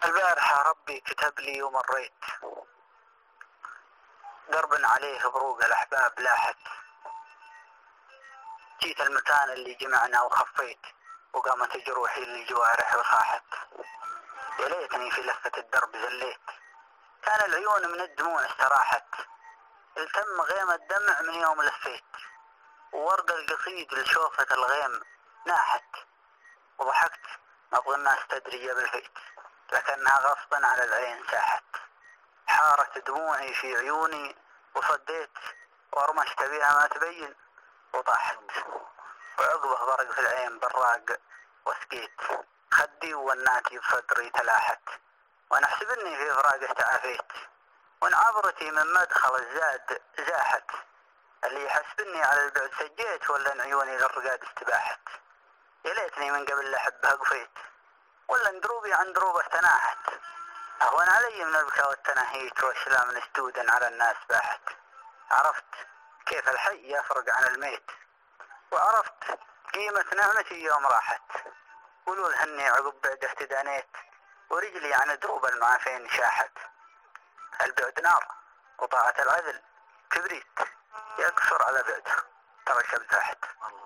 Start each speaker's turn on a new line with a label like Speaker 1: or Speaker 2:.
Speaker 1: البارحة ربي كتب لي ومريت درب عليه بروق الأحباب لاحت. جيت المكان اللي جمعنا وخفيت وقامت جروحي للجوارح وصاحت. يا ليتني في لفة الدرب زليت، كان العيون من الدموع استراحت. التم غيم الدمع من يوم لفيت، وورد القصيد لشوفة الغيم ناحت. وضحكت ما أبغى الناس تدري بالفيت، لكنها غصبا على العين ساحت. حارت دموعي في عيوني وصديت، ورمشت بها ما تبين وطاحت. وعقبه برق في العين براق وسقيت، خدي وناتي بصدري تلاحت. وانا احسب اني في فراقه تعافيت، وان عبرتي من مدخل الزاد زاحت. اللي يحسبني على البعد سجيت، ولا ان عيوني للرقاد استباحت. يا ليتني من قبل احبها قفيت، ولا ان دروبي عن دروبه تناحت. أهون علي من البكاء والتناهيت، وأشلام مسدودا على الناس باحت. عرفت كيف الحي يفرق عن الميت، وعرفت قيمة نعمتي يوم راحت. قولوا لهني عقب بعد اهتدانيت، ورجلي عن دروب المعافين شاحت. البعد نار وطاعة العدل كبريت، يقصر على بعده ترى شب تحت.